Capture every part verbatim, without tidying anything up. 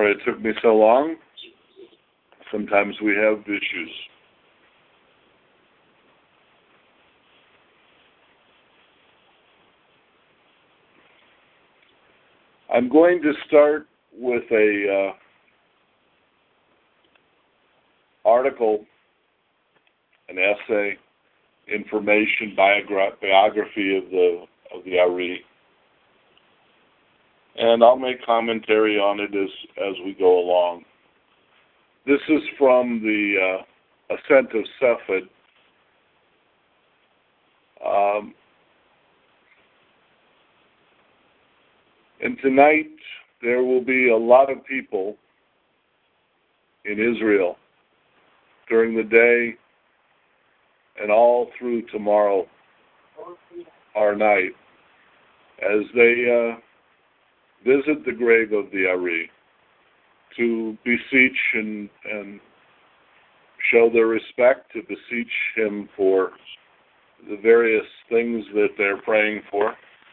sorry it took me so long. Sometimes we have issues. I'm going to start with a uh, article, an essay, information, biogra- biography of the of the Ari, and I'll make commentary on it as as we go along. This is from the uh, Ascent of Cepheid. Um, and tonight there will be a lot of people in Israel during the day and all through tomorrow, our night, as they uh, visit the grave of the Ari to beseech and, and show their respect, to beseech him for the various things that they're praying for.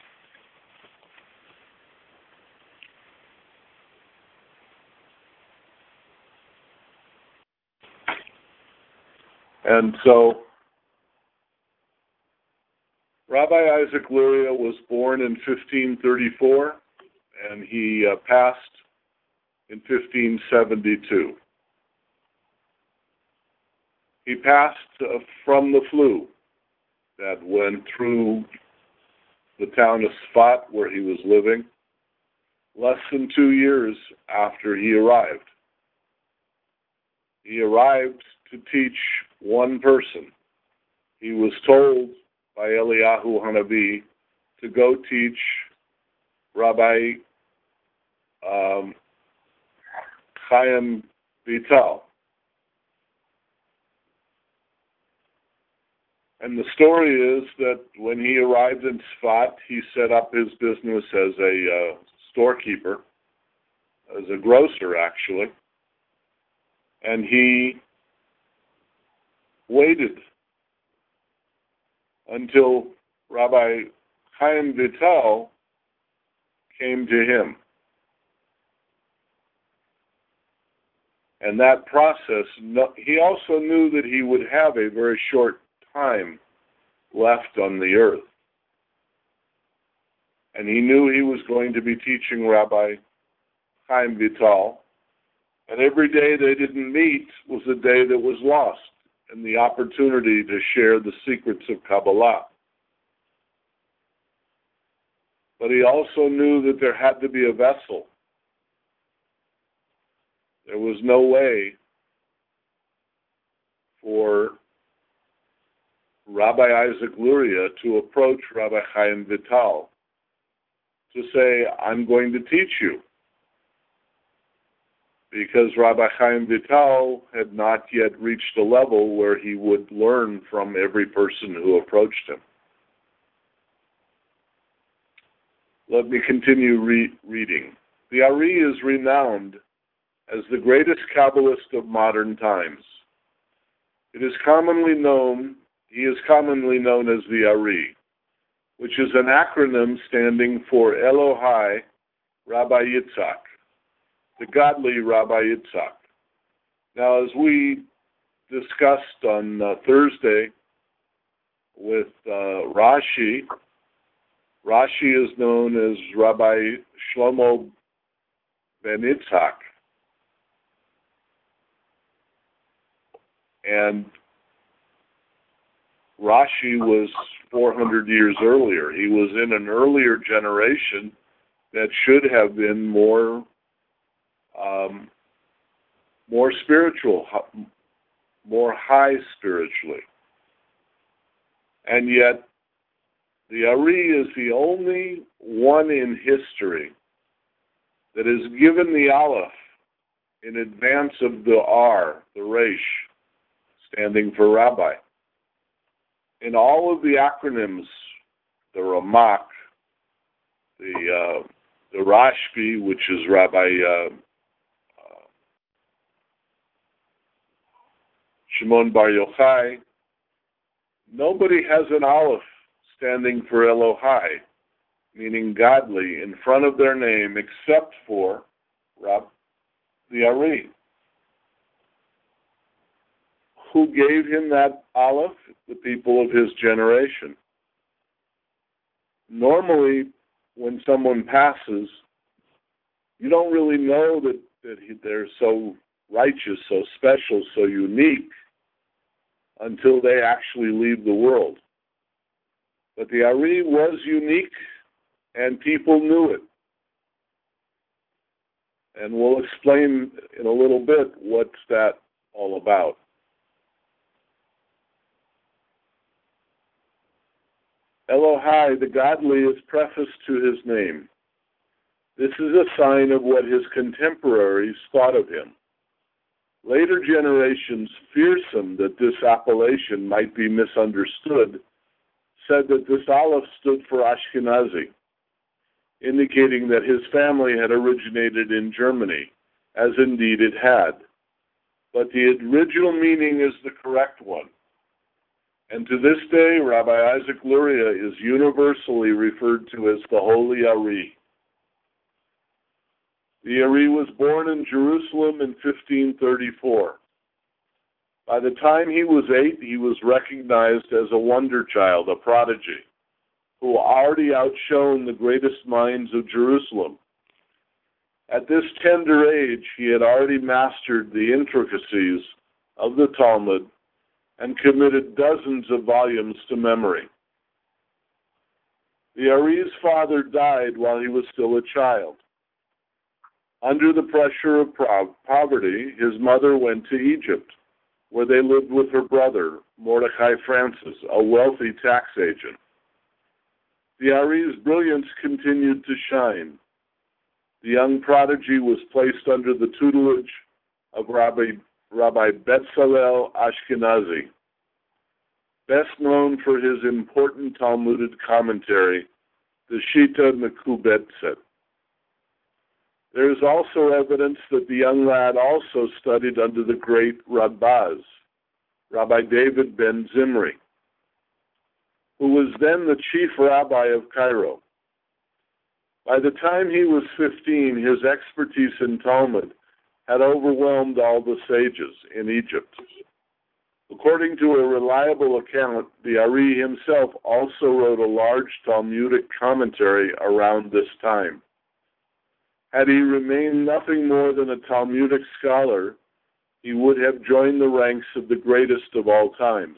And so, Rabbi Isaac Luria was born in fifteen thirty-four, and he uh, passed in fifteen seventy-two. He passed uh, from the flu that went through the town of Sfat, where he was living, less than two years after he arrived. He arrived to teach one person. He was told by Eliyahu Hanavi to go teach Rabbi um, Chaim Vital. And the story is that when he arrived in Sfat, he set up his business as a uh, storekeeper, as a grocer actually, and he waited until Rabbi Chaim Vital came to him. And that process, he also knew that he would have a very short time left on the earth. And he knew he was going to be teaching Rabbi Chaim Vital. And every day they didn't meet was a day that was lost, and the opportunity to share the secrets of Kabbalah. But he also knew that there had to be a vessel. There was no way for Rabbi Isaac Luria to approach Rabbi Chaim Vital to say, I'm going to teach you. Because Rabbi Chaim Vital had not yet reached a level where he would learn from every person who approached him. Let me continue re- reading. The Ari is renowned as the greatest Kabbalist of modern times. It is commonly known, he is commonly known as the Ari, which is an acronym standing for Elohai Rabbi Yitzhak, the godly Rabbi Yitzhak. Now, as we discussed on uh, Thursday with uh, Rashi, Rashi is known as Rabbi Shlomo ben Yitzhak. And Rashi was four hundred years earlier. He was in an earlier generation that should have been more um, more spiritual, more high spiritually. And yet, the Ari is the only one in history that is given the Aleph in advance of the R, the Resh, standing for Rabbi. In all of the acronyms, the Ramak, the uh, the Rashbi, which is Rabbi uh, uh, Shimon Bar Yochai, nobody has an Aleph standing for Elohai, meaning godly, in front of their name, except for Rab, the Ari. Who gave him that Aleph? The people of his generation. Normally, when someone passes, you don't really know that, that he, they're so righteous, so special, so unique until they actually leave the world. But the Ari was unique, and people knew it. And we'll explain in a little bit what's that all about. Elohai, the godly, is prefaced to his name. This is a sign of what his contemporaries thought of him. Later generations, fearsome that this appellation might be misunderstood, said that this Aleph stood for Ashkenazi, indicating that his family had originated in Germany, as indeed it had. But the original meaning is the correct one. And to this day, Rabbi Isaac Luria is universally referred to as the Holy Ari. The Ari was born in Jerusalem in fifteen thirty-four. By the time he was eight, he was recognized as a wonder child, a prodigy, who already outshone the greatest minds of Jerusalem. At this tender age, he had already mastered the intricacies of the Talmud and committed dozens of volumes to memory. The Ari's father died while he was still a child. Under the pressure of poverty, his mother went to Egypt, where they lived with her brother, Mordecai Francis, a wealthy tax agent. The Ari's brilliance continued to shine. The young prodigy was placed under the tutelage of Rabbi, Rabbi Betzalel Ashkenazi, best known for his important Talmudic commentary, the Shita Mekubetzet. There is also evidence that the young lad also studied under the great Radbaz, Rabbi David ben Zimri, who was then the chief rabbi of Cairo. By the time he was fifteen, his expertise in Talmud had overwhelmed all the sages in Egypt. According to a reliable account, the Ari himself also wrote a large Talmudic commentary around this time. Had he remained nothing more than a Talmudic scholar, he would have joined the ranks of the greatest of all times.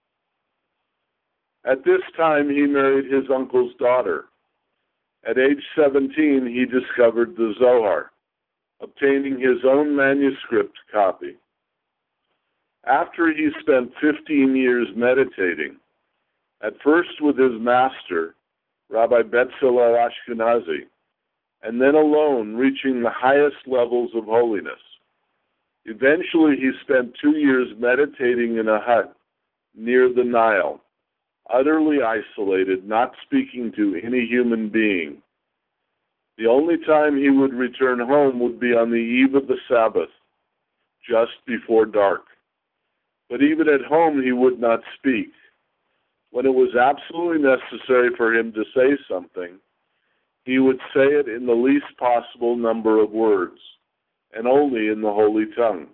At this time, he married his uncle's daughter. At age seventeen, he discovered the Zohar, obtaining his own manuscript copy. After he spent fifteen years meditating, at first with his master, Rabbi Betzalel Ashkenazi, and then alone, reaching the highest levels of holiness. Eventually, he spent two years meditating in a hut near the Nile, utterly isolated, not speaking to any human being. The only time he would return home would be on the eve of the Sabbath, just before dark. But even at home, he would not speak. When it was absolutely necessary for him to say something, he would say it in the least possible number of words, and only in the holy tongue.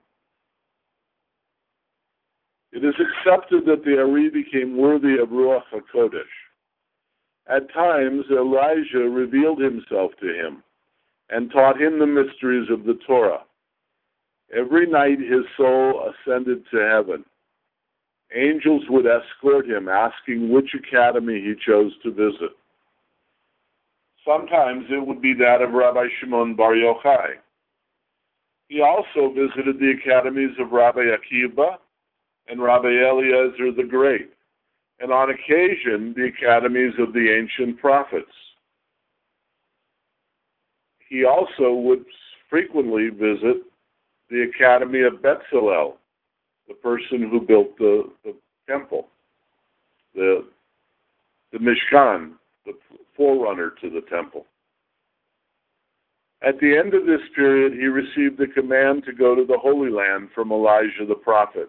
It is accepted that the Ari became worthy of Ruach HaKodesh. At times, Elijah revealed himself to him and taught him the mysteries of the Torah. Every night his soul ascended to heaven. Angels would escort him, asking which academy he chose to visit. Sometimes it would be that of Rabbi Shimon Bar Yochai. He also visited the academies of Rabbi Akiva and Rabbi Eliezer the Great, and on occasion the academies of the ancient prophets. He also would frequently visit the academy of Betzalel, the person who built the, the temple, the, the Mishkan, the forerunner to the temple. At the end of this period, he received the command to go to the Holy Land from Elijah the prophet.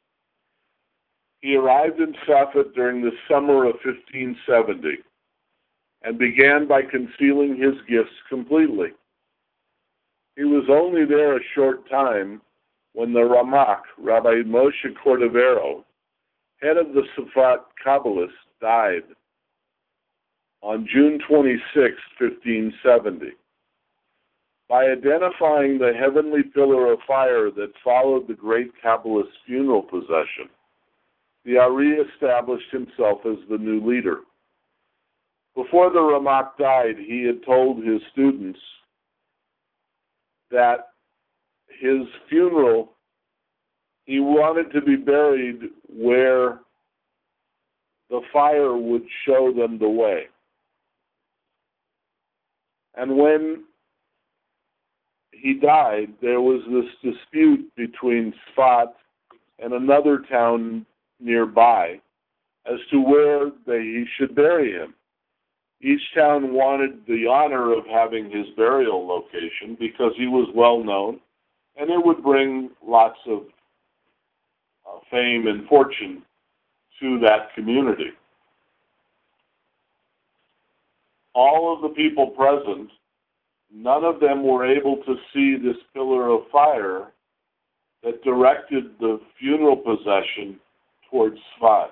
He arrived in Safed during the summer of fifteen seventy and began by concealing his gifts completely. He was only there a short time when the Ramak, Rabbi Moshe Cordovero, head of the Safat Kabbalists, died on June twenty-sixth, fifteen seventy. By identifying the heavenly pillar of fire that followed the great Kabbalist's funeral procession, the Ari established himself as the new leader. Before the Ramak died, he had told his students that his funeral, he wanted to be buried where the fire would show them the way. And when he died, there was this dispute between Sfat and another town nearby as to where they, he should bury him. Each town wanted the honor of having his burial location because he was well known, and it would bring lots of uh, fame and fortune to that community. All of the people present, none of them were able to see this pillar of fire that directed the funeral procession towards Sfat.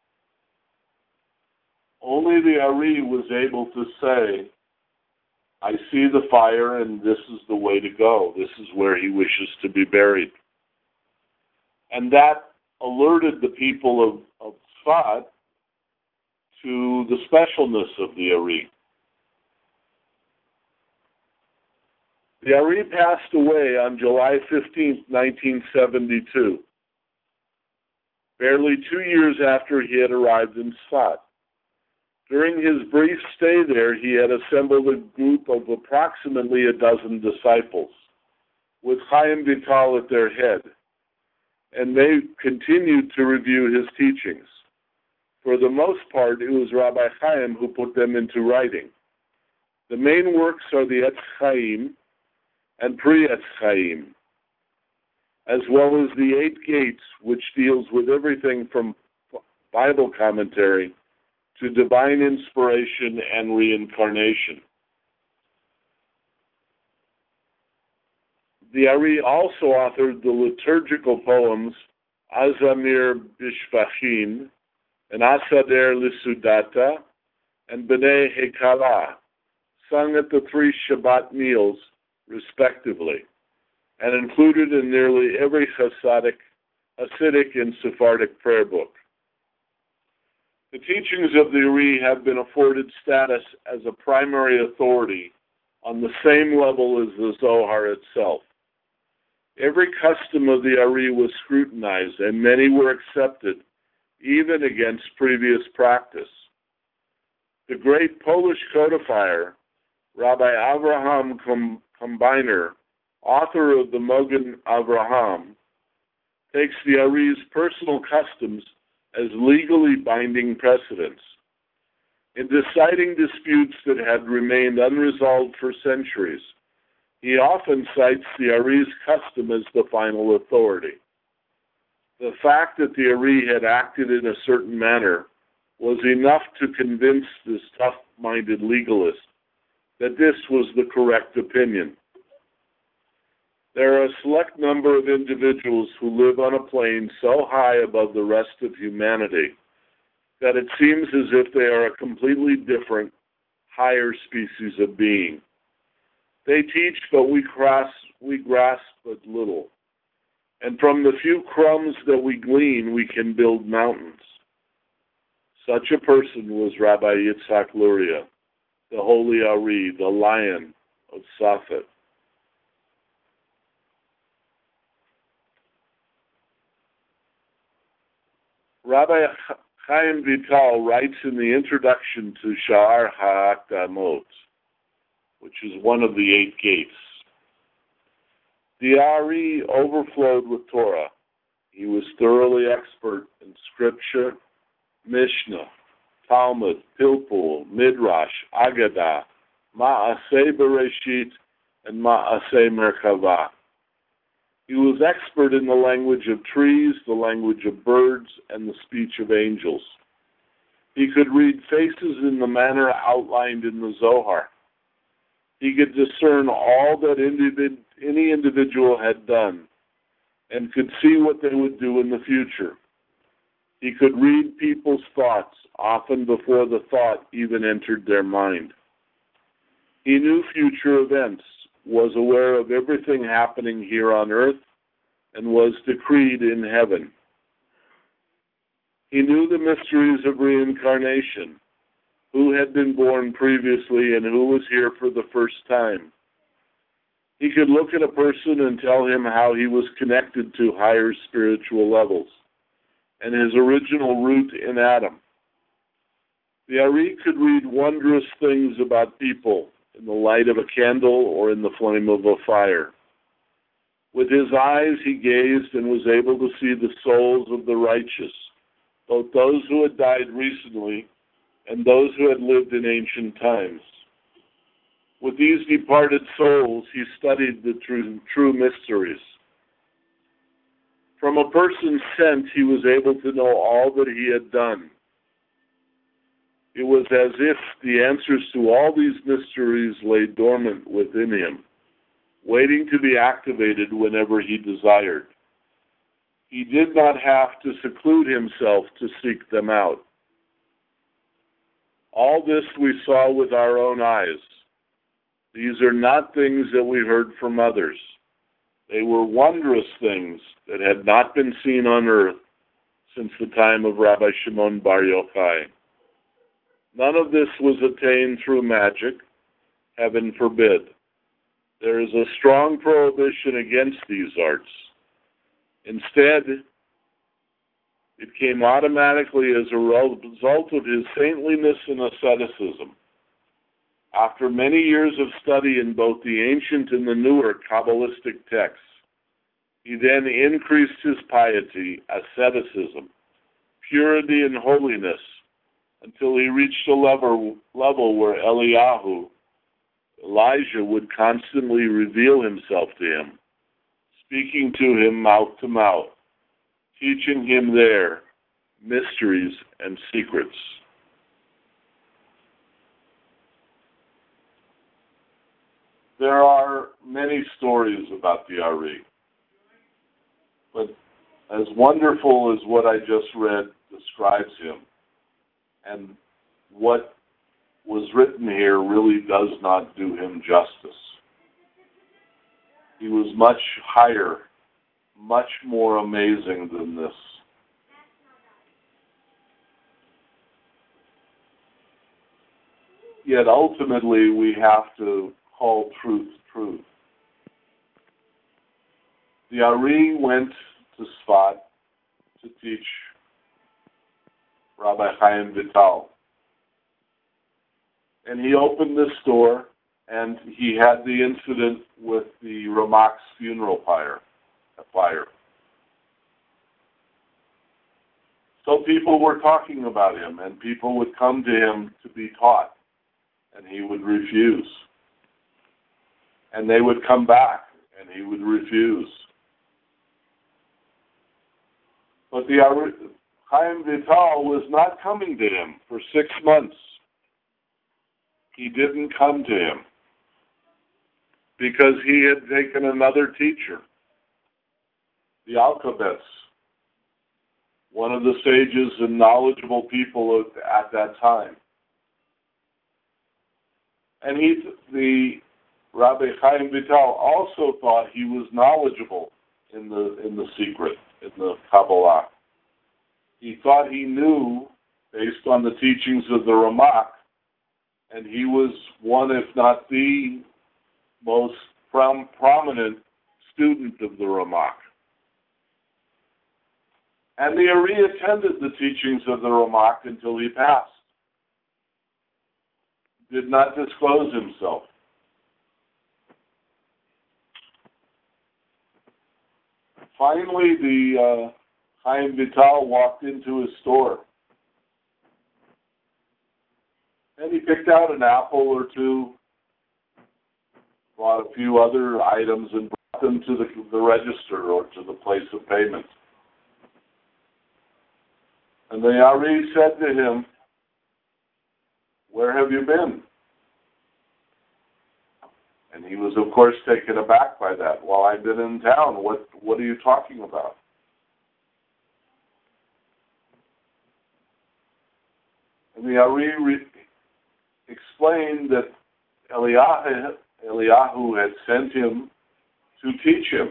Only the Ari was able to say, I see the fire and this is the way to go. This is where he wishes to be buried. And that alerted the people of, of Sfat to the specialness of the Ari. The Ari passed away on July fifteenth, nineteen seventy-two, barely two years after he had arrived in Sfat. During his brief stay there, he had assembled a group of approximately a dozen disciples, with Chaim Vital at their head, and they continued to review his teachings. For the most part, it was Rabbi Chaim who put them into writing. The main works are the Etz Chaim and Pri Etz Chaim, as well as the Eight Gates, which deals with everything from Bible commentary to divine inspiration and reincarnation. The Ari also authored the liturgical poems Azamir Bishvachin and Asader Lisudata and B'nai Hekala, sung at the three Shabbat meals, respectively, and included in nearly every Hasidic, Hasidic and Sephardic prayer book. The teachings of the Ari have been afforded status as a primary authority on the same level as the Zohar itself. Every custom of the Ari was scrutinized, and many were accepted, even against previous practice. The great Polish codifier, Rabbi Avraham Kombiner, author of the Mogen Avraham, takes the Ari's personal customs as legally binding precedents. In deciding disputes that had remained unresolved for centuries, he often cites the Ari's custom as the final authority. The fact that the Ari had acted in a certain manner was enough to convince this tough-minded legalist that this was the correct opinion. There are a select number of individuals who live on a plane so high above the rest of humanity that it seems as if they are a completely different, higher species of being. They teach, but we grasp, we grasp but little. And from the few crumbs that we glean, we can build mountains. Such a person was Rabbi Yitzhak Luria, the Holy Ari, the Lion of Safed. Rabbi Chaim Vital writes in the introduction to Sha'ar HaAkdamot, which is one of the eight gates. The Ari overflowed with Torah. He was thoroughly expert in Scripture, Mishnah, Talmud, Pilpul, Midrash, Agadah, Ma'aseh Bereshit, and Ma'aseh Merkavah. He was expert in the language of trees, the language of birds, and the speech of angels. He could read faces in the manner outlined in the Zohar. He could discern all that individ- any individual had done and could see what they would do in the future. He could read people's thoughts, often before the thought even entered their mind. He knew future events, was aware of everything happening here on earth, and was decreed in heaven. He knew the mysteries of reincarnation, who had been born previously and who was here for the first time. He could look at a person and tell him how he was connected to higher spiritual levels and his original root in Adam. The Ari could read wondrous things about people in the light of a candle or in the flame of a fire. With his eyes he gazed and was able to see the souls of the righteous, both those who had died recently and those who had lived in ancient times. With these departed souls, he studied the true, true mysteries. From a person's sense, he was able to know all that he had done. It was as if the answers to all these mysteries lay dormant within him, waiting to be activated whenever he desired. He did not have to seclude himself to seek them out. All this we saw with our own eyes. These are not things that we heard from others. They were wondrous things that had not been seen on earth since the time of Rabbi Shimon Bar Yochai. None of this was attained through magic, heaven forbid. There is a strong prohibition against these arts. Instead, it came automatically as a result of his saintliness and asceticism. After many years of study in both the ancient and the newer Kabbalistic texts, he then increased his piety, asceticism, purity, and holiness until he reached a level, level where Eliyahu, Elijah, would constantly reveal himself to him, speaking to him mouth to mouth, teaching him there mysteries and secrets. There are many stories about the Ari, but as wonderful as what I just read describes him, and what was written here really does not do him justice. He was much higher, much more amazing than this. Yet ultimately we have to call truth truth. The Ari went to Sfat to teach Rabbi Chaim Vital. And he opened this door, and he had the incident with the Ramak's funeral fire. fire. So people were talking about him, and people would come to him to be taught, and he would refuse. And they would come back, and he would refuse. But the Chaim Vital was not coming to him for six months. He didn't come to him because he had taken another teacher, the Alkabetz, one of the sages and knowledgeable people at that time. And he, the Rabbi Chaim Vital, also thought he was knowledgeable in the in the secret, in the Kabbalah. He thought he knew, based on the teachings of the Ramak, and he was one, if not the most prom- prominent student of the Ramak. And the Ari attended the teachings of the Ramak until he passed. Did not disclose himself. Finally, the uh, Chaim Vital walked into his store. And he picked out an apple or two, bought a few other items, and brought them to the, the register or to the place of payment. And the Ari said to him, "Where have you been?" And he was, of course, taken aback by that. Well, I've been in town. What, what are you talking about? And the Ari re- explained that Eliyahu, Eliyahu had sent him to teach him.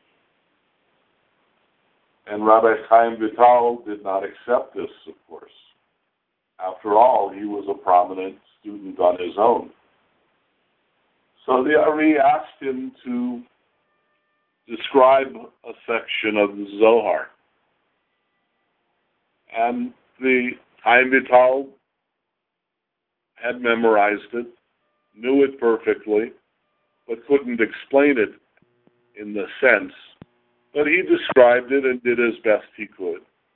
And Rabbi Chaim Vital did not accept this, of course. After all, he was a prominent student on his own. So the Ari asked him to describe a section of the Zohar. And the Chaim Vital had memorized it, knew it perfectly, but couldn't explain it in the sense. But he described it and did as best he could.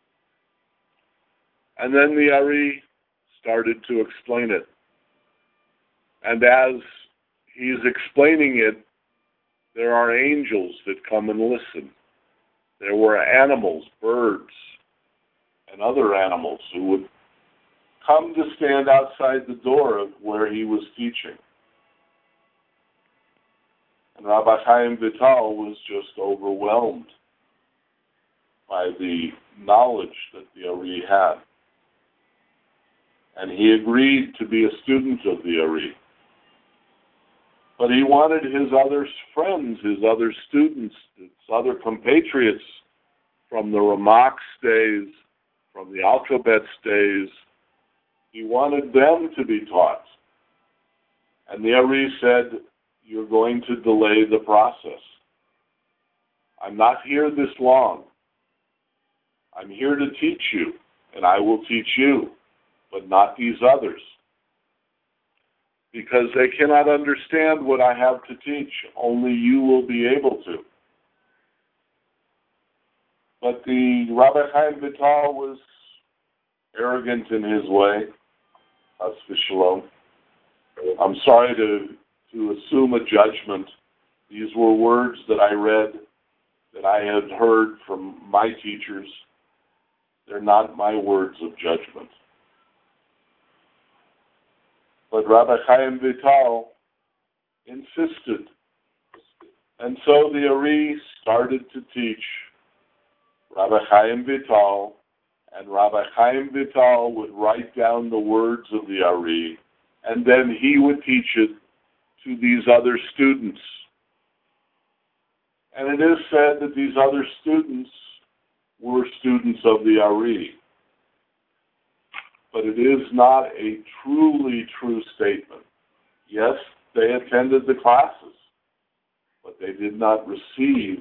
And then the Ari started to explain it. And as he's explaining it, there are angels that come and listen. There were animals, birds, and other animals who would come to stand outside the door of where he was teaching. And Rabbi Chaim Vital was just overwhelmed by the knowledge that the Ari had. And he agreed to be a student of the Ari. But he wanted his other friends, his other students, his other compatriots from the Ramak's days, from the Alkabetz days, he wanted them to be taught. And the Ari said, you're going to delay the process. I'm not here this long. I'm here to teach you, and I will teach you, but not these others. Because they cannot understand what I have to teach. Only you will be able to. But the Rabbi Chaim Vital was arrogant in his way. Chas v'shalom. I'm sorry to, to assume a judgment. These were words that I read, that I had heard from my teachers. They're not my words of judgment. But Rabbi Chaim Vital insisted. And so the Ari started to teach Rabbi Chaim Vital, and Rabbi Chaim Vital would write down the words of the Ari, and then he would teach it to these other students. And it is said that these other students were students of the Ari. But it is not a truly true statement. Yes, they attended the classes, but they did not receive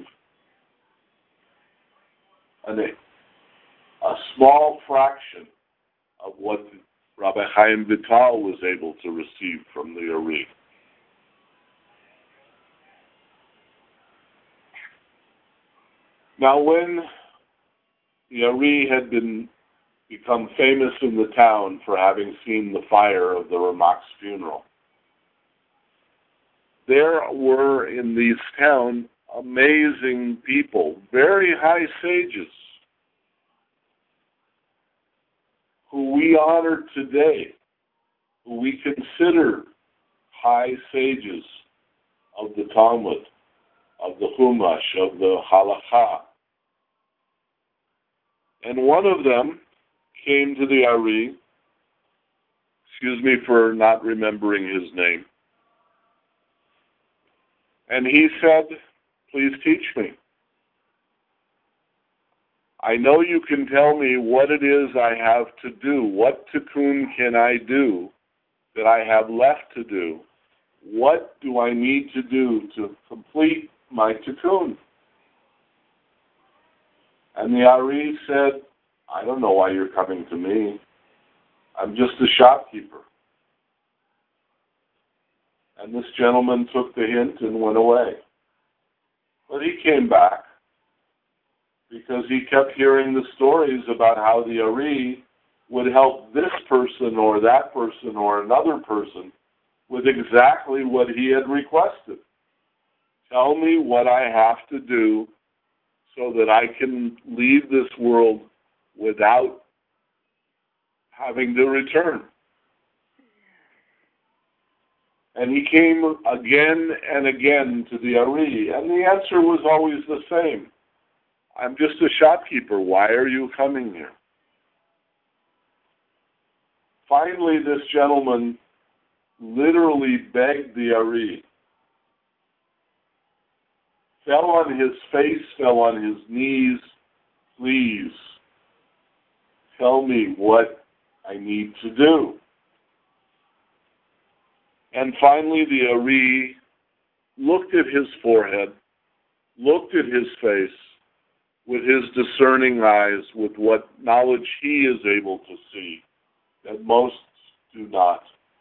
an, a small fraction of what Rabbi Chaim Vital was able to receive from the Ari. Now, when the Ari had been become famous in the town for having seen the fire of the Ramak's funeral, there were in this town amazing people, very high sages, who we honor today, who we consider high sages of the Talmud, of the Chumash, of the Halakha. And one of them came to the Ari, excuse me for not remembering his name, and he said, please teach me. I know you can tell me what it is I have to do. What tikkun can I do that I have left to do? What do I need to do to complete my tikkun? And the Ari said, I don't know why you're coming to me. I'm just a shopkeeper. And this gentleman took the hint and went away. But he came back because he kept hearing the stories about how the Ari would help this person or that person or another person with exactly what he had requested. Tell me what I have to do so that I can leave this world without having to return. And he came again and again to the Ari, and the answer was always the same. I'm just a shopkeeper. Why are you coming here? Finally, this gentleman literally begged the Ari, fell on his face, fell on his knees, please tell me what I need to do. And finally the Ari looked at his forehead, looked at his face with his discerning eyes, with what knowledge he is able to see that most do not.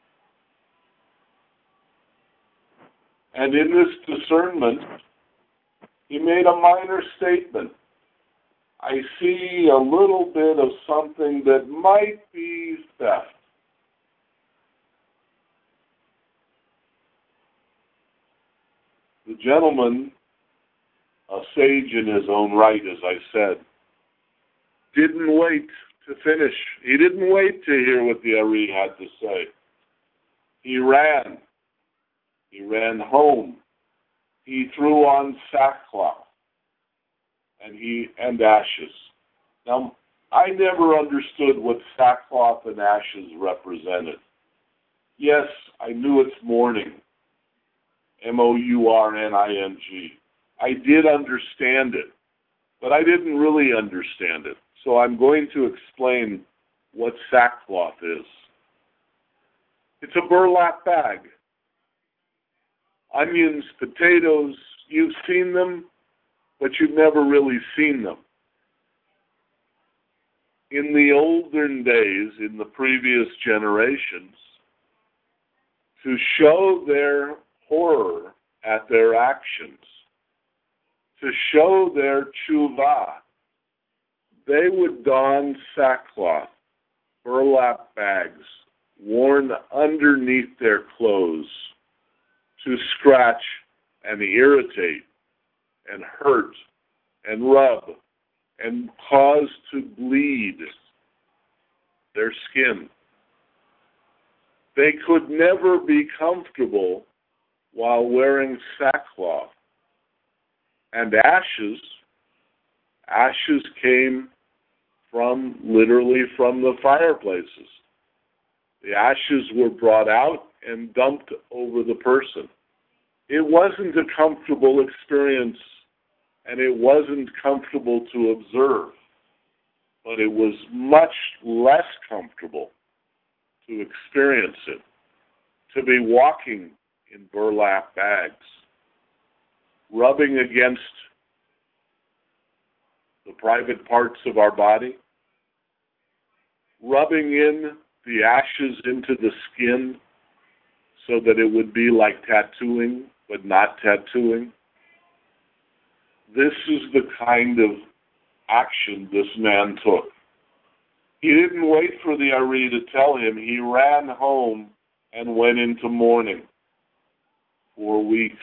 And in this discernment, he made a minor statement. I see a little bit of something that might be theft. The gentleman, a sage in his own right, as I said, didn't wait to finish. He didn't wait to hear what the Ari had to say. He ran. He ran home. He threw on sackcloth and he and ashes. Now, I never understood what sackcloth and ashes represented. Yes, I knew it's mourning. M O U R N I N G. I did understand it, but I didn't really understand it. So I'm going to explain what sackcloth is. It's a burlap bag. Onions, potatoes, you've seen them, but you've never really seen them. In the olden days, in the previous generations, to show their horror at their actions, to show their tshuva, they would don sackcloth, burlap bags, worn underneath their clothes to scratch and irritate and hurt and rub and cause to bleed their skin. They could never be comfortable while wearing sackcloth. And ashes, ashes came from, literally from the fireplaces. The ashes were brought out and dumped over the person. It wasn't a comfortable experience, and it wasn't comfortable to observe, but it was much less comfortable to experience it, to be walking in burlap bags, rubbing against the private parts of our body, rubbing in the ashes into the skin so that it would be like tattooing, but not tattooing. This is the kind of action this man took. He didn't wait for the Ari to tell him. He ran home and went into mourning for weeks.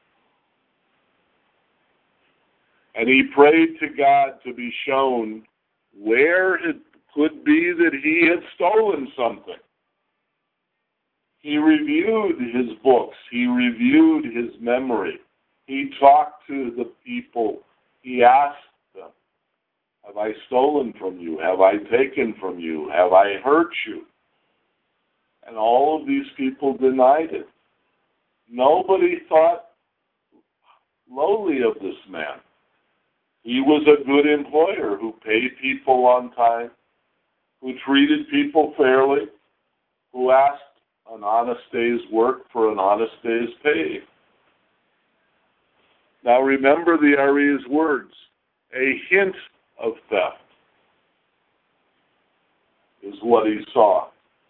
And he prayed to God to be shown where it could be that he had stolen something. He reviewed his books. He reviewed his memory. He talked to the people. He asked them, have I stolen from you? Have I taken from you? Have I hurt you? And all of these people denied it. Nobody thought lowly of this man. He was a good employer who paid people on time, who treated people fairly, who asked an honest day's work for an honest day's pay. Now remember the Ari's words, a hint of theft is what he saw.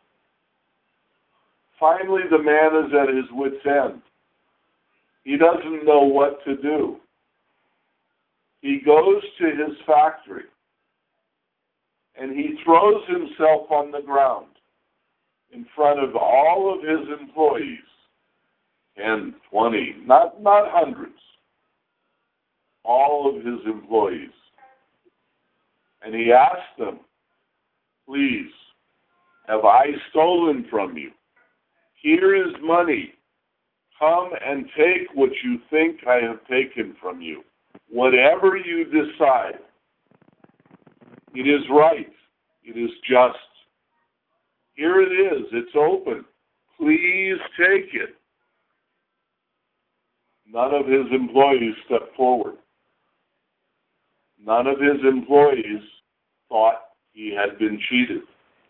Finally, the man is at his wit's end. He doesn't know what to do. He goes to his factory and he throws himself on the ground in front of all of his employees, ten, twenty, not, not hundreds, all of his employees. And he asked them, please, have I stolen from you? Here is money. come and take what you think I have taken from you. Whatever you decide, it is right. It is just. Here it is. It's open. Please take it. None of his employees stepped forward. None of his employees thought he had been cheated.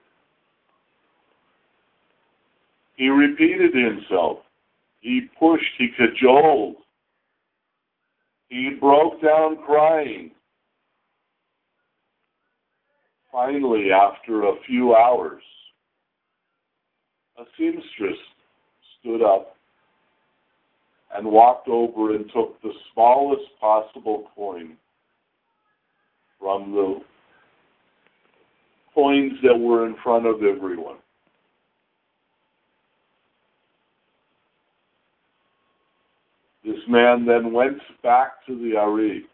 He repeated himself. He pushed. He cajoled. He broke down crying. Finally, after a few hours, a seamstress stood up and walked over and took the smallest possible coin from the coins that were in front of everyone. This man then went back to the Ari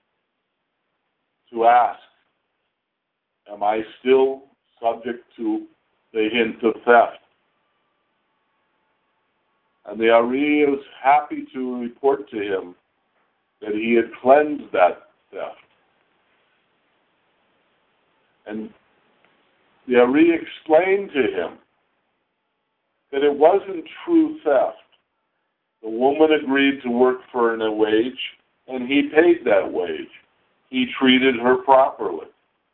to ask, am I still subject to the hint of theft? And the Ari was happy to report to him that he had cleansed that theft. And the Ari explained to him that it wasn't true theft. The woman agreed to work for a wage, and he paid that wage. He treated her properly.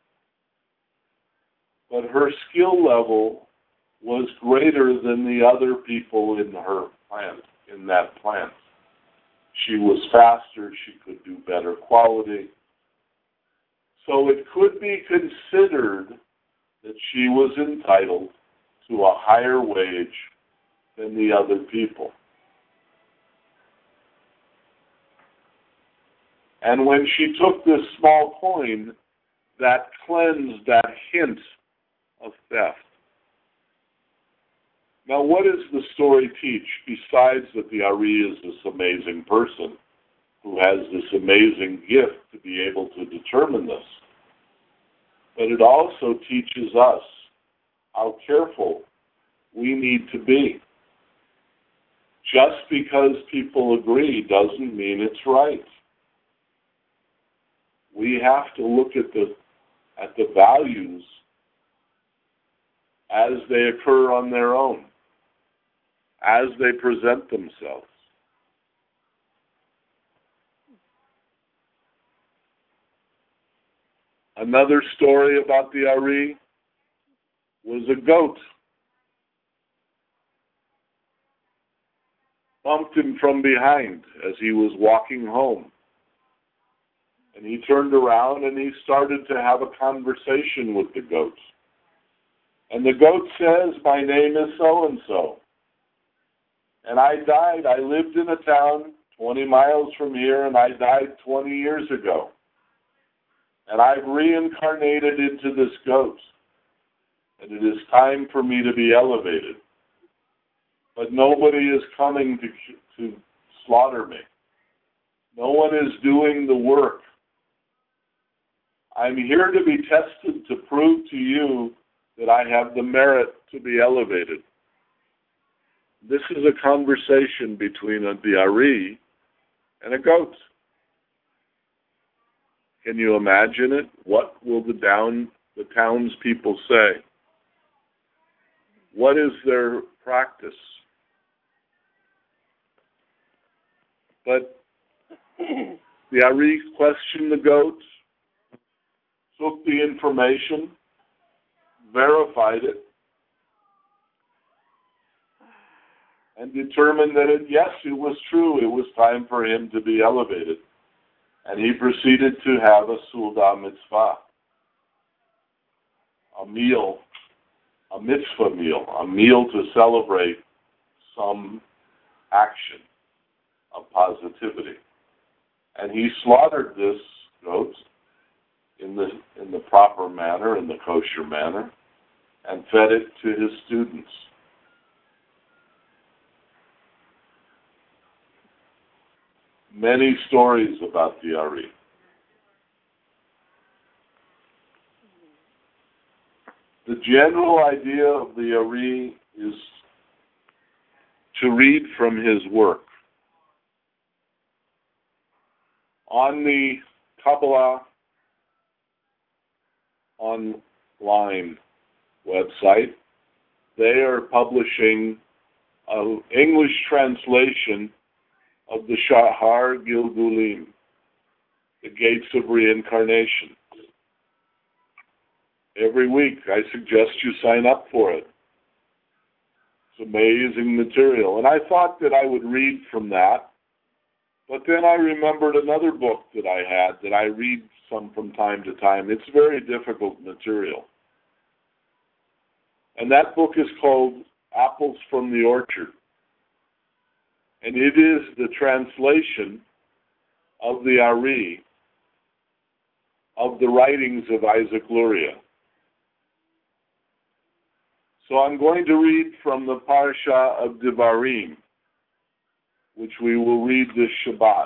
But her skill level was greater than the other people in her plant, in that plant. She was faster, she could do better quality. So it could be considered that she was entitled to a higher wage than the other people. And when she took this small coin, that cleansed that hint of theft. Now, what does the story teach, besides that the Ari is this amazing person who has this amazing gift to be able to determine this? But it also teaches us how careful we need to be. Just because people agree doesn't mean it's right. We have to look at the at the values as they occur on their own, as they present themselves. Another story about the Ari was a goat bumped him from behind as he was walking home. And he turned around and he started to have a conversation with the goat. And the goat says, my name is so-and-so. And I died. I lived in a town twenty miles from here, and I died twenty years ago. And I've reincarnated into this goat. And it is time for me to be elevated. But nobody is coming to, to slaughter me. No one is doing the work. I'm here to be tested to prove to you that I have the merit to be elevated. This is a conversation between a, the Ari and a goat. Can you imagine it? What will the down the townspeople say? What is their practice? But the Ari questioned the goat, took the information, verified it, and determined that, it, yes, it was true. It was time for him to be elevated. And he proceeded to have a Suda mitzvah, a meal, a mitzvah meal, a meal to celebrate some action of positivity. And he slaughtered this goat in the in the proper manner, in the kosher manner, and fed it to his students. Many stories about the Ari. The general idea of the Ari is to read from his work. On the Kabbalah Online website, they are publishing an English translation of the Shahar Gilgulim, the Gates of Reincarnation. Every week, I suggest you sign up for it. It's amazing material. And I thought that I would read from that, but then I remembered another book that I had that I read some from time to time. It's very difficult material. And that book is called Apples from the Orchard. And it is the translation of the Ari of the writings of Isaac Luria. So I'm going to read from the Parsha of Devarim, which we will read this Shabbat.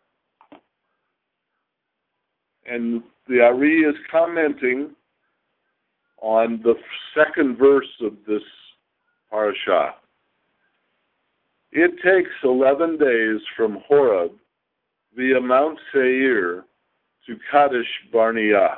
And the Ari is commenting on the second verse of this Parsha. It takes eleven days from Horeb via Mount Seir to Kadesh Barnea.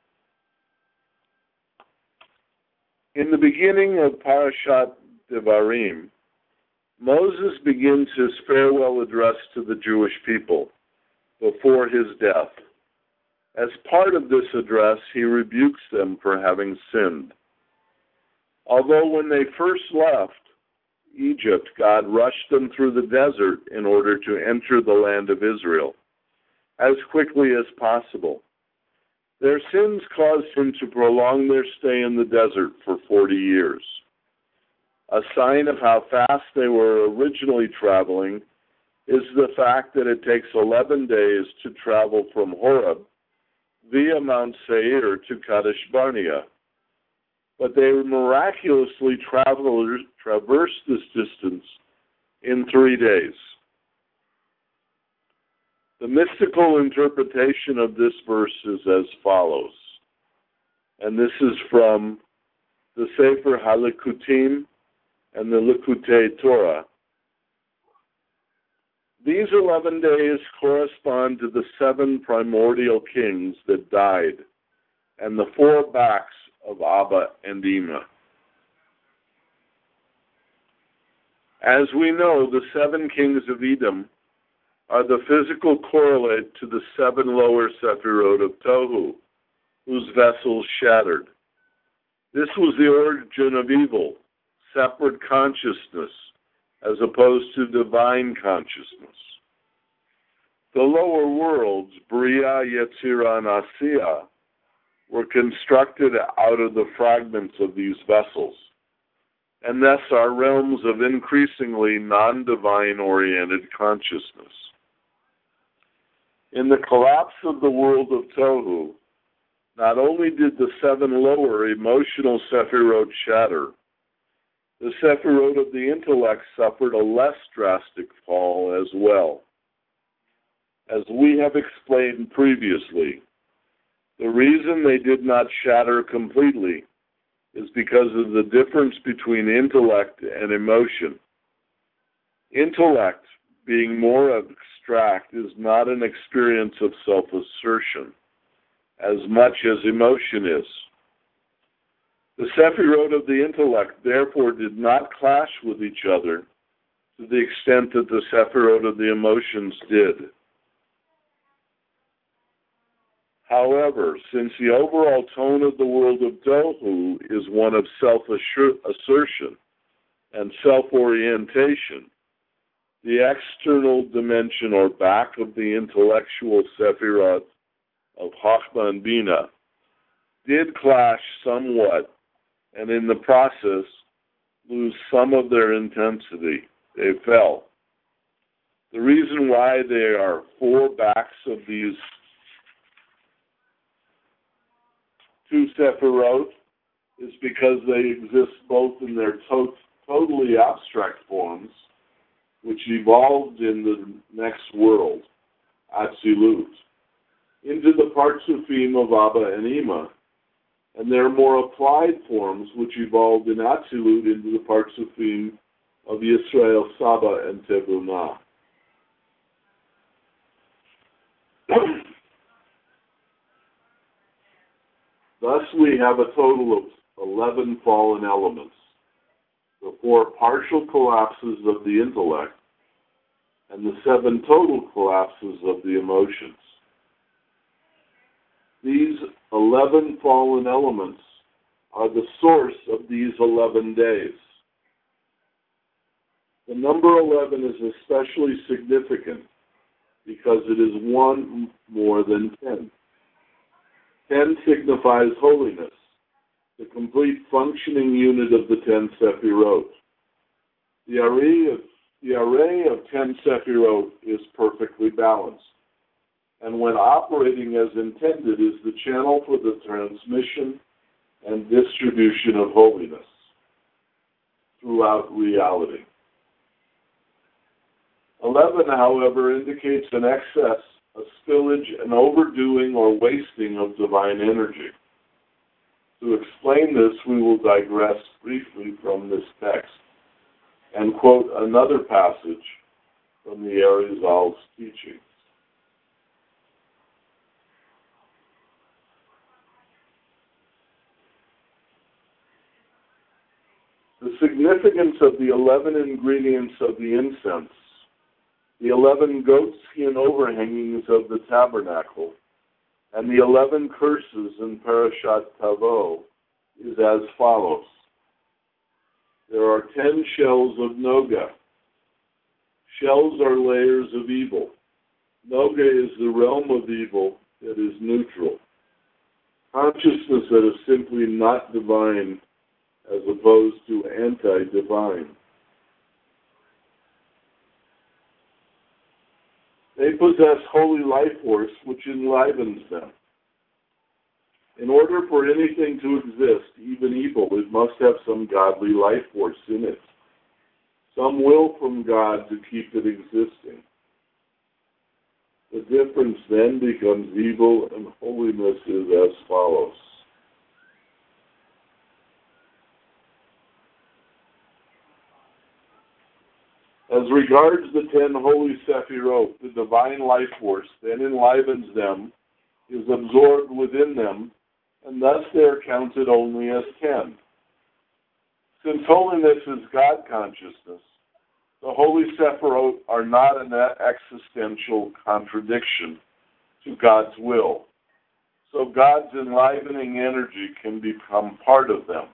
In the beginning of Parashat Devarim, Moses begins his farewell address to the Jewish people before his death. As part of this address, he rebukes them for having sinned. Although when they first left Egypt, God rushed them through the desert in order to enter the land of Israel as quickly as possible. Their sins caused him to prolong their stay in the desert for forty years. A sign of how fast they were originally traveling is the fact that it takes eleven days to travel from Horeb via Mount Seir to Kadesh Barnea. But they miraculously traveled, traversed this distance in three days. The mystical interpretation of this verse is as follows, and this is from the Sefer HaLikutim and the Likutei Torah. These eleven days correspond to the seven primordial kings that died and the four backs of Abba and Ima. As we know, the seven kings of Edom are the physical correlate to the seven lower Sephirot of Tohu, whose vessels shattered. This was the origin of evil, separate consciousness, as opposed to divine consciousness. The lower worlds, Bria, Yetzirah, and Asiya, were constructed out of the fragments of these vessels, and thus are realms of increasingly non-divine oriented consciousness. In the collapse of the world of Tohu, not only did the seven lower emotional Sephirot shatter, the Sephirot of the intellect suffered a less drastic fall as well. As we have explained previously, the reason they did not shatter completely is because of the difference between intellect and emotion. Intellect, being more abstract, is not an experience of self-assertion as much as emotion is. The Sephirot of the intellect, therefore, did not clash with each other to the extent that the Sephirot of the emotions did. However, since the overall tone of the world of Tohu is one of self-assertion and self-orientation, the external dimension or back of the intellectual Sephirot of Chachma and Bina did clash somewhat, and in the process lose some of their intensity. They fell. The reason why there are four backs of these two Sephirot is because they exist both in their to- totally abstract forms, which evolved in the next world, Atzilut, into the Partsufim of Abba and Ima, and their more applied forms, which evolved in Atzilut into the Partsufim of Yisrael, Saba, and Tebunah. Thus we have a total of eleven fallen elements, the four partial collapses of the intellect, and the seven total collapses of the emotions. These eleven fallen elements are the source of these eleven days. The number eleven is especially significant because it is one more than ten. ten signifies holiness, the complete functioning unit of the ten Sephirot. The array of, the array of ten Sephirot is perfectly balanced, and when operating as intended is the channel for the transmission and distribution of holiness throughout reality. Eleven, however, indicates an excess, a spillage, an overdoing or wasting of divine energy. To explain this, we will digress briefly from this text and quote another passage from the Arizal's teachings. The significance of the eleven ingredients of the incense, the eleven goatskin overhangings of the tabernacle, and the eleven curses in Parashat Tavo is as follows. There are ten shells of Noga. Shells are layers of evil. Noga is the realm of evil that is neutral. Consciousness that is simply not divine as opposed to anti-divine. They possess holy life force which enlivens them. In order for anything to exist, even evil, it must have some godly life force in it, some will from God to keep it existing. The difference then becomes evil, and holiness is as follows. As regards the ten holy Sephirot, the divine life force then enlivens them, is absorbed within them, and thus they are counted only as ten. Since holiness is God consciousness, the holy Sephirot are not an existential contradiction to God's will, so God's enlivening energy can become part of them.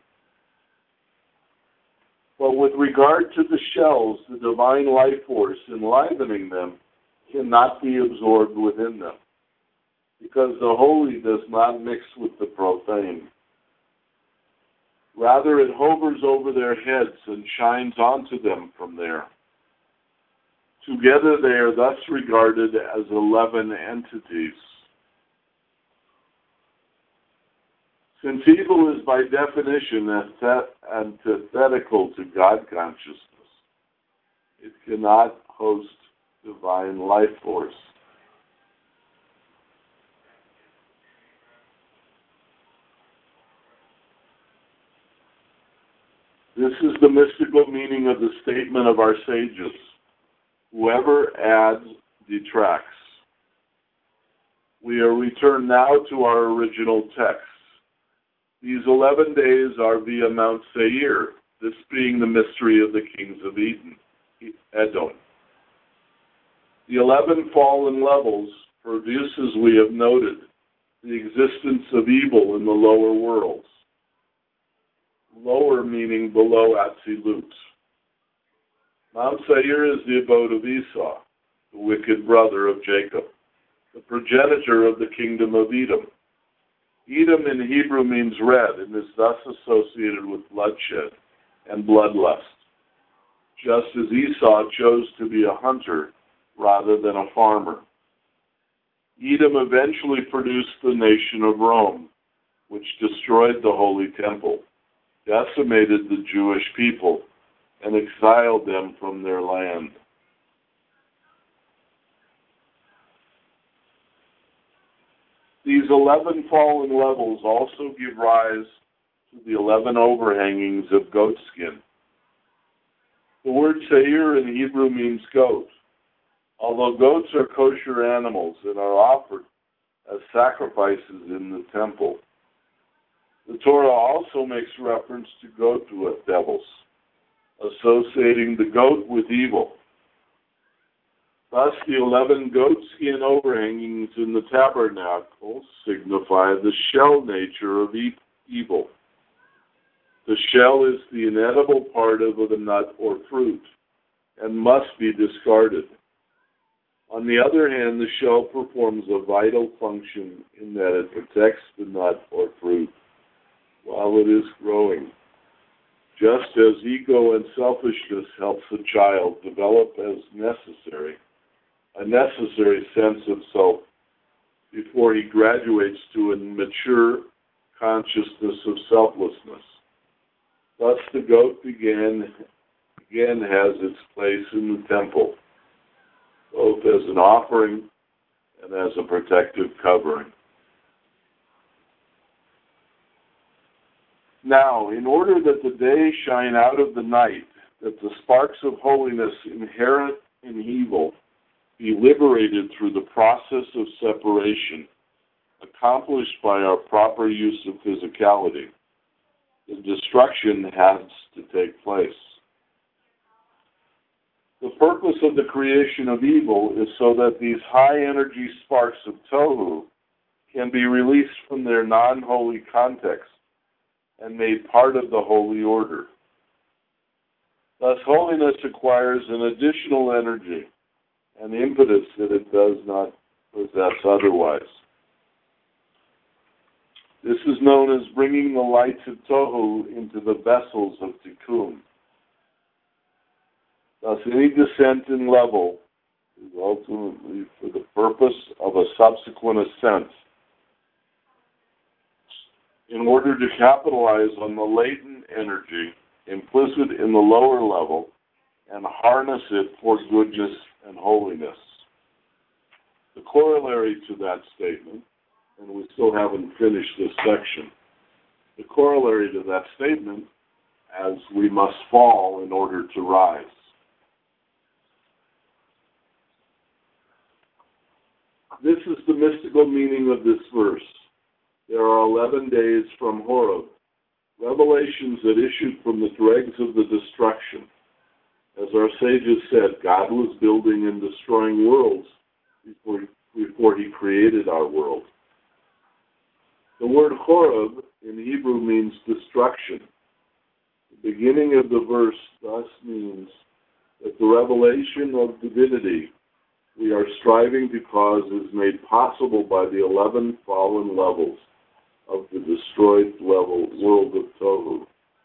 But with regard to the shells, the divine life force enlivening them cannot be absorbed within them, because the holy does not mix with the profane. Rather, it hovers over their heads and shines onto them from there. Together they are thus regarded as eleven entities. Since evil is by definition antithetical to God consciousness, it cannot host divine life force. This is the mystical meaning of the statement of our sages. Whoever adds detracts. We are returned now to our original text. These eleven days are via Mount Seir, this being the mystery of the kings of Eden, Edom. The eleven fallen levels produce, as we have noted, the existence of evil in the lower worlds. Lower meaning below Atzilut. Mount Seir is the abode of Esau, the wicked brother of Jacob, the progenitor of the kingdom of Edom. Edom in Hebrew means red and is thus associated with bloodshed and bloodlust, just as Esau chose to be a hunter rather than a farmer. Edom eventually produced the nation of Rome, which destroyed the Holy Temple, decimated the Jewish people, and exiled them from their land. These eleven fallen levels also give rise to the eleven overhangings of goatskin. The word seir in Hebrew means goat. Although goats are kosher animals and are offered as sacrifices in the temple, the Torah also makes reference to goat devils, associating the goat with evil. Thus, the eleven goatskin overhangings in the tabernacle signify the shell nature of e- evil. The shell is the inedible part of the nut or fruit and must be discarded. On the other hand, the shell performs a vital function in that it protects the nut or fruit while it is growing, just as ego and selfishness helps a child develop as necessary, a necessary sense of self before he graduates to a mature consciousness of selflessness. Thus, the goat began, again has its place in the temple, both as an offering and as a protective covering. Now, in order that the day shine out of the night, that the sparks of holiness inherent in evil be liberated through the process of separation accomplished by our proper use of physicality, the destruction has to take place. The purpose of the creation of evil is so that these high-energy sparks of Tohu can be released from their non-holy context and made part of the holy order. Thus, holiness acquires an additional energy and impetus that it does not possess otherwise. This is known as bringing the lights of Tohu into the vessels of Tikkun. Thus, any descent in level is ultimately for the purpose of a subsequent ascent, in order to capitalize on the latent energy implicit in the lower level and harness it for goodness and holiness. The corollary to that statement, and we still haven't finished this section, the corollary to that statement, as we must fall in order to rise. This is the mystical meaning of this verse. There are eleven days from Horeb, revelations that issued from the dregs of the destruction. As our sages said, God was building and destroying worlds before, before he created our world. The word Horeb in Hebrew means destruction. The beginning of the verse thus means that the revelation of divinity we are striving to cause is made possible by the eleven fallen levels of the destroyed level world of Tohu.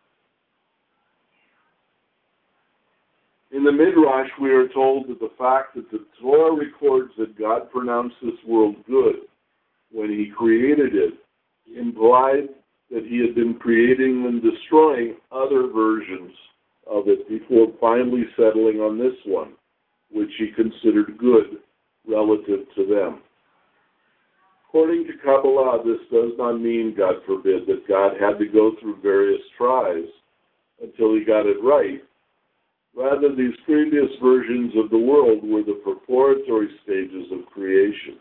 In the Midrash, we are told that the fact that the Torah records that God pronounced this world good when he created it implied that he had been creating and destroying other versions of it before finally settling on this one, which he considered good relative to them. According to Kabbalah, this does not mean, God forbid, that God had to go through various tries until he got it right. Rather, these previous versions of the world were the preparatory stages of creation.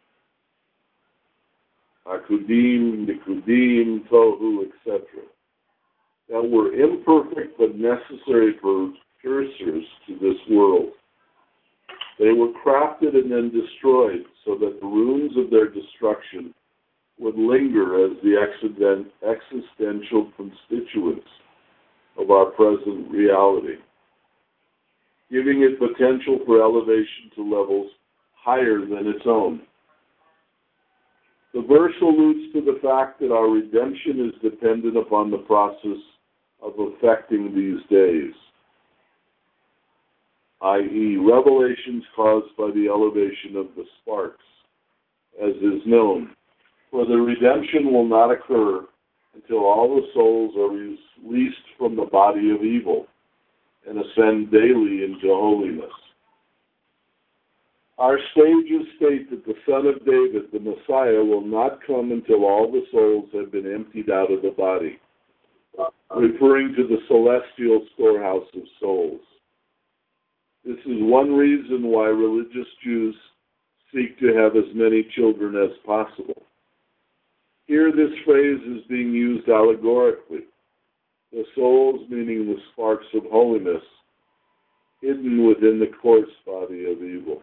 Akudim, Nikudim, Tohu, et cetera, that were imperfect but necessary precursors to this world. They were crafted and then destroyed so that the ruins of their destruction would linger as the accident, existential constituents of our present reality, giving it potential for elevation to levels higher than its own. The verse alludes to the fact that our redemption is dependent upon the process of affecting these days, that is, revelations caused by the elevation of the sparks, as is known. For the redemption will not occur until all the souls are released from the body of evil and ascend daily into holiness. Our sages state that the Son of David, the Messiah, will not come until all the souls have been emptied out of the body, referring to the celestial storehouse of souls. is one reason why religious Jews seek to have as many children as possible. Here this phrase is being used allegorically. The souls, meaning the sparks of holiness, hidden within the coarse body of evil.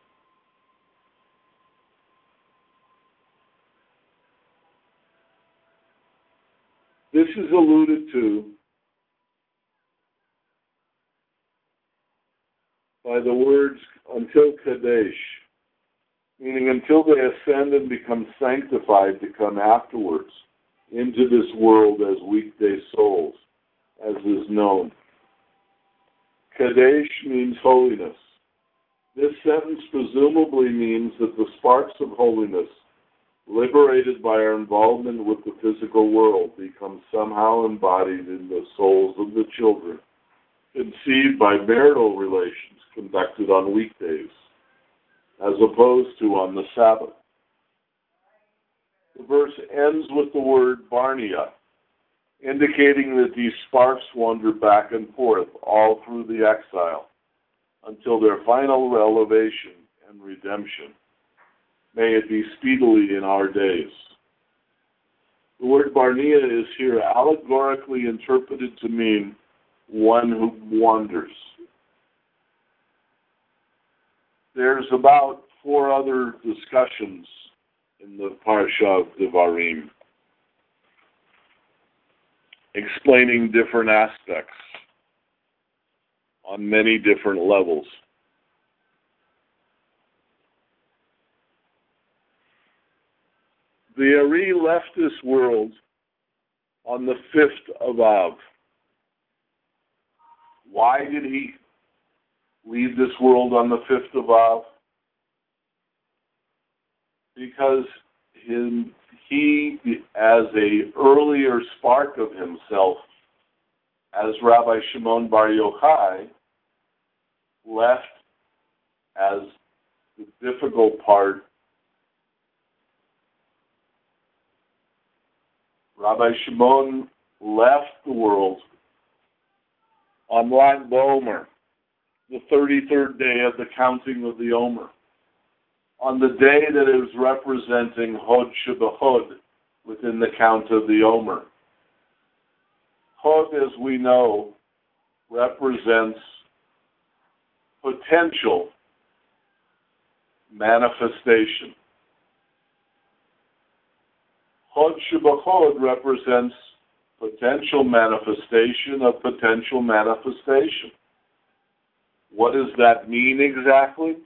This is alluded to by the words until Kadesh, meaning until they ascend and become sanctified to come afterwards into this world as weekday souls, as is known. Kadesh means holiness. This sentence presumably means that the sparks of holiness, liberated by our involvement with the physical world, become somehow embodied in the souls of the children, conceived by marital relations conducted on weekdays, as opposed to on the Sabbath. The verse ends with the word Barnea, indicating that these sparks wander back and forth all through the exile until their final elevation and redemption. May it be speedily in our days. The word Barnea is here allegorically interpreted to mean one who wanders. There's about four other discussions in the Parsha of Devarim, explaining different aspects on many different levels. The Ari left this world on the fifth of Av. Why did he leave this world on the fifth of Av? Because him, he, as a earlier spark of himself, as Rabbi Shimon Bar Yochai, left as the difficult part. Rabbi Shimon left the world on Lag BaOmer, the thirty-third day of the counting of the Omer, on the day that is representing Hod Shebachod within the count of the Omer. Hod, as we know, represents potential manifestation. Hod Shebachod represents potential manifestation of potential manifestation. What does that mean exactly?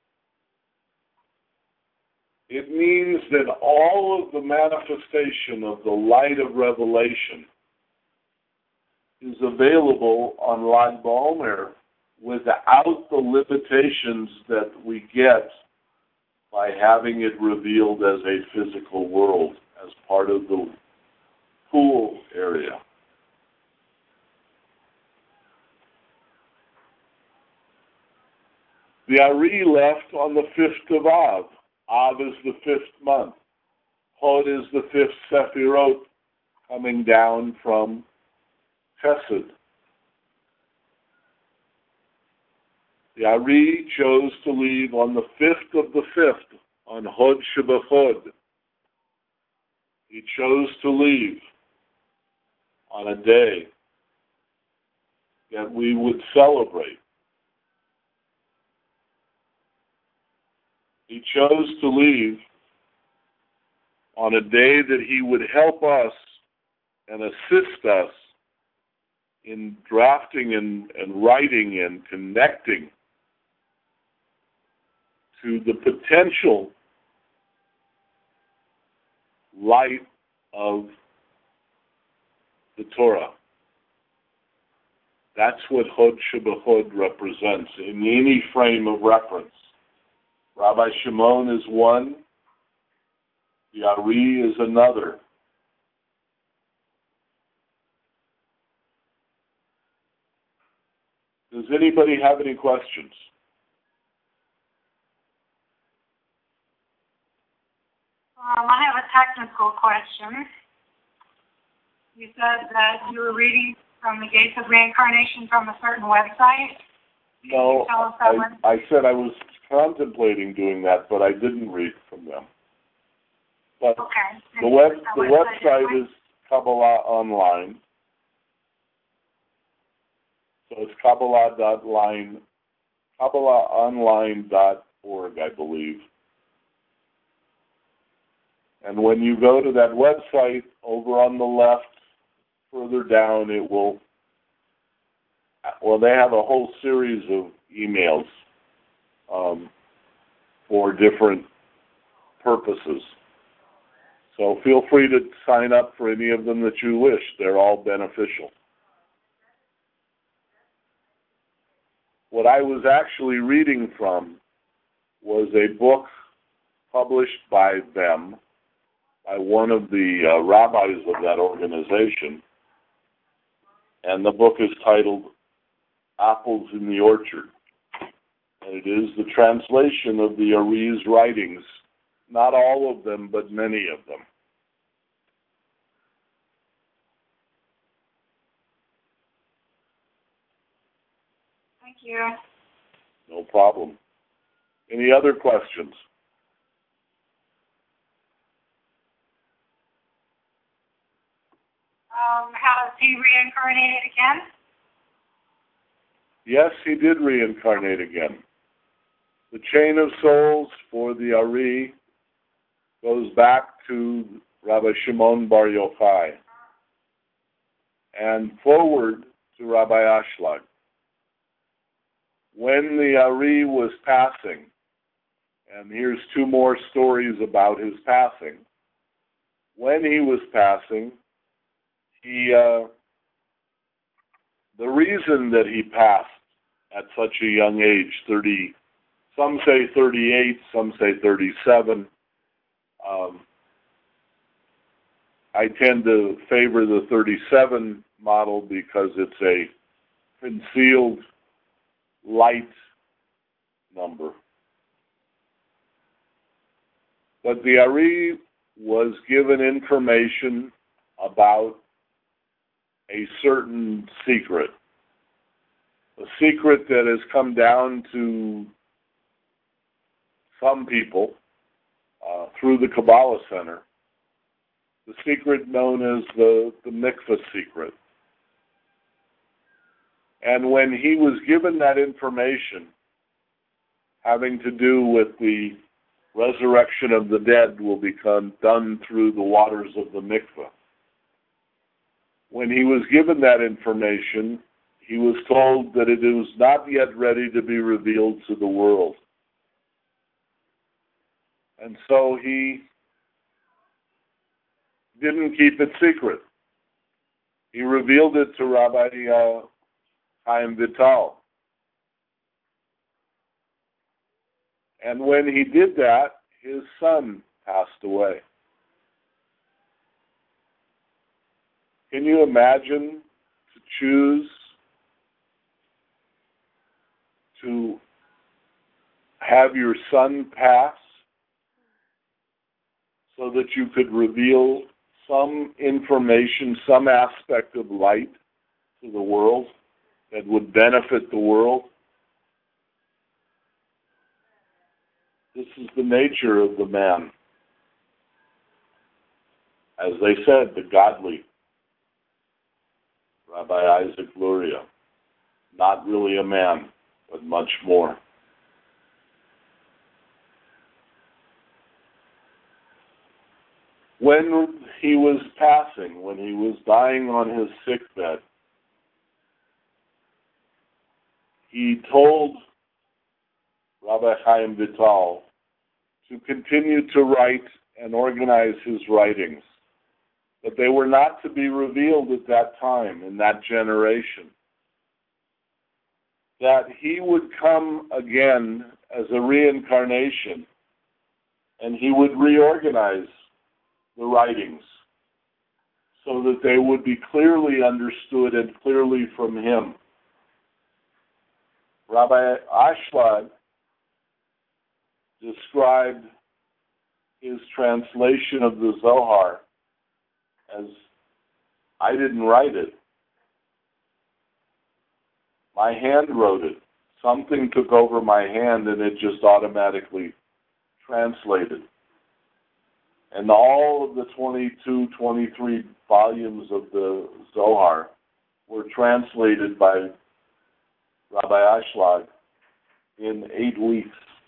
It means that all of the manifestation of the light of revelation is available on Lag BaOmer without the limitations that we get by having it revealed as a physical world, as part of the pool area. The Ari left on the fifth of Av. Av is the fifth month. Hod is the fifth Sephirot coming down from Chesed. The Ari chose to leave on the fifth of the fifth, on Hod Shebachod. He chose to leave on a day that we would celebrate. He chose to leave on a day that he would help us and assist us in drafting and, and writing and connecting to the potential light of the Torah. That's what Hod Shebachod represents in any frame of reference. Rabbi Shimon is one, the Ari is another. Does anybody have any questions? Um, I have a technical question. You said that you were reading from the Gates of Reincarnation from a certain website. No, Tell us that I, one. I said I was contemplating doing that, but I didn't read from them. But Okay. the web the website is Kabbalah Online. So it's Kabbalah dot line, Kabbalah online dot org, I believe. And when you go to that website, over on the left, further down, it will, well, they have a whole series of emails um, for different purposes. So feel free to sign up for any of them that you wish. They're all beneficial. What I was actually reading from was a book published by them, by one of the uh, rabbis of that organization, and the book is titled Apples in the Orchard. And it is the translation of the Ari's writings, not all of them, but many of them. Thank you. No problem. Any other questions? Um, has he reincarnated again? Yes, he did reincarnate again. The chain of souls for the Ari goes back to Rabbi Shimon Bar Yochai and forward to Rabbi Ashlag. When the Ari was passing, and here's two more stories about his passing. When he was passing, he uh, the reason that he passed at such a young age, thirty, some say thirty-eight, some say thirty-seven. Um, I tend to favor the thirty-seven model because it's a concealed light number. But the Ari was given information about a certain secret, a secret that has come down to some people uh, through the Kabbalah Center, the secret known as the, the mikvah secret. And when he was given that information having to do with the resurrection of the dead will become done through the waters of the mikvah, when he was given that information, he was told that it was not yet ready to be revealed to the world. And so he didn't keep it secret. He revealed it to Rabbi uh, Chaim Vital. And when he did that, his son passed away. Can you imagine to choose to have your son pass so that you could reveal some information, some aspect of light to the world that would benefit the world? This is the nature of the man. As they said, the godly Rabbi Isaac Luria, not really a man, but much more. When he was passing, when he was dying on his sickbed, he told Rabbi Chaim Vital to continue to write and organize his writings, but they were not to be revealed at that time, in that generation. That he would come again as a reincarnation, and he would reorganize the writings so that they would be clearly understood and clearly from him. Rabbi Ashlag described his translation of the Zohar as, I didn't write it. My hand wrote it. something took over my hand and it just automatically translated. And all of the twenty-two, twenty-three volumes of the Zohar were translated by Rabbi Ashlag in eight weeks.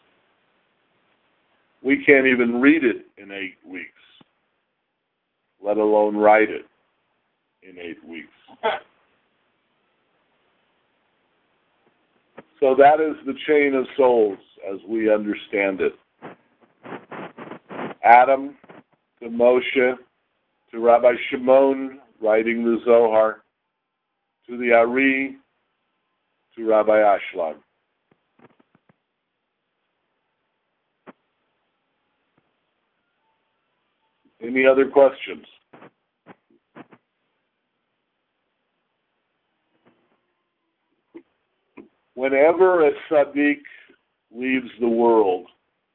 We can't even read it in eight weeks, let alone write it in eight weeks. So that is the chain of souls as we understand it. Adam to Moshe, to Rabbi Shimon writing the Zohar, to the Ari, to Rabbi Ashlag. Any other questions? Whenever a tzaddik leaves the world,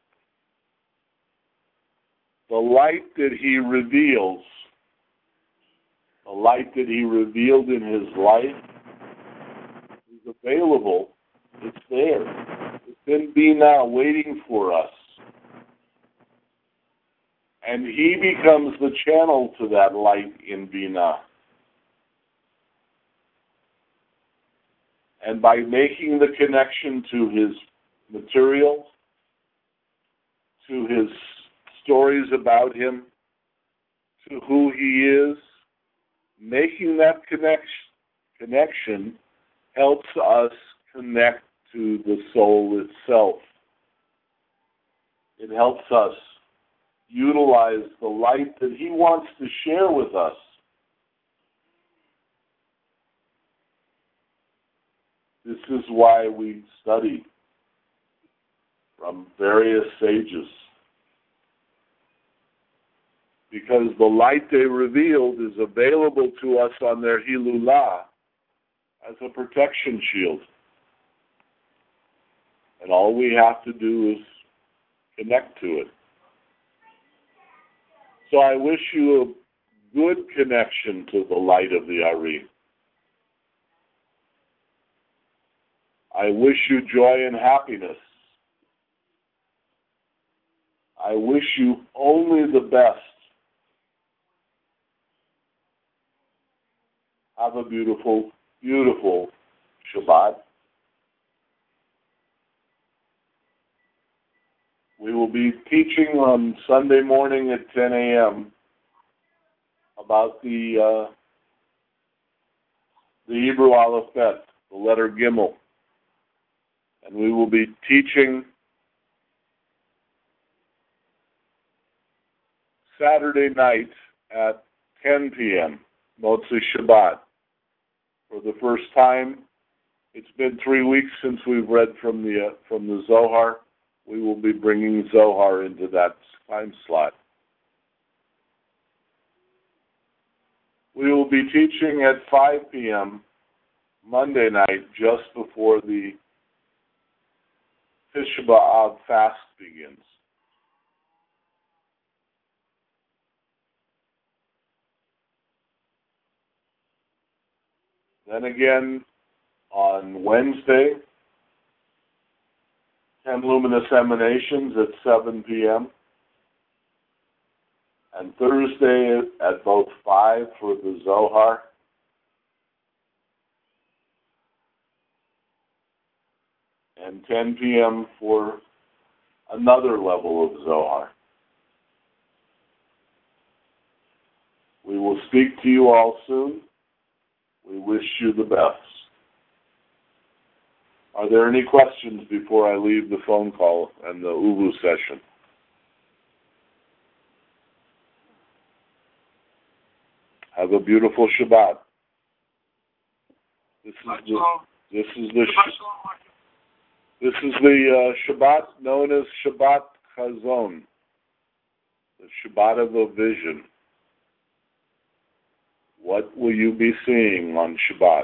the light that he reveals, the light that he revealed in his life is available. It's there. It's in Binah waiting for us. And he becomes the channel to that light in Binah. And by making the connection to his material, to his stories about him, to who he is, making that connection, connection helps us connect to the soul itself. It helps us utilize the light that he wants to share with us. This is why we study from various sages. Because the light they revealed is available to us on their Hilulah as a protection shield. And all we have to do is connect to it. So I wish you a good connection to the light of the Ari. I wish you joy and happiness. I wish you only the best. Have a beautiful, beautiful Shabbat. We will be teaching on Sunday morning at ten a.m. about the uh, the Hebrew alphabet, the letter Gimel. And we will be teaching Saturday night at ten p.m., Motzei Shabbat. For the first time, it's been three weeks since we've read from the uh, from the Zohar. We will be bringing Zohar into that time slot. We will be teaching at five p.m. Monday night, just before the Tisha B'Av fast begins. Then again, on Wednesday, ten luminous emanations at seven p.m. And Thursday at both five for the Zohar. And ten p.m. for another level of Zohar. We will speak to you all soon. We wish you the best. Are there any questions before I leave the phone call and the Uvu session? Have a beautiful Shabbat. This is the this is the this is the uh, Shabbat known as Shabbat Chazon, the Shabbat of a vision. What will you be seeing on Shabbat?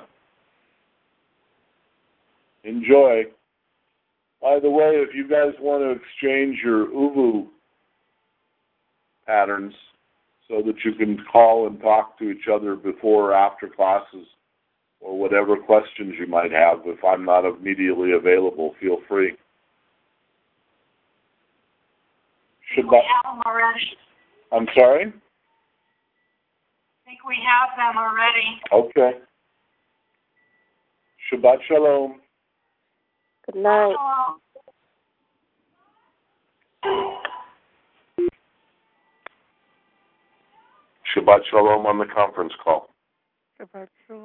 Enjoy. By the way, if you guys want to exchange your Uvu patterns so that you can call and talk to each other before or after classes, or whatever questions you might have. If I'm not immediately available, feel free. Should we have them already? I'm sorry? I think we have them already. Okay. Shabbat shalom. Good night. Shalom. Shabbat shalom on the conference call. Shabbat shalom.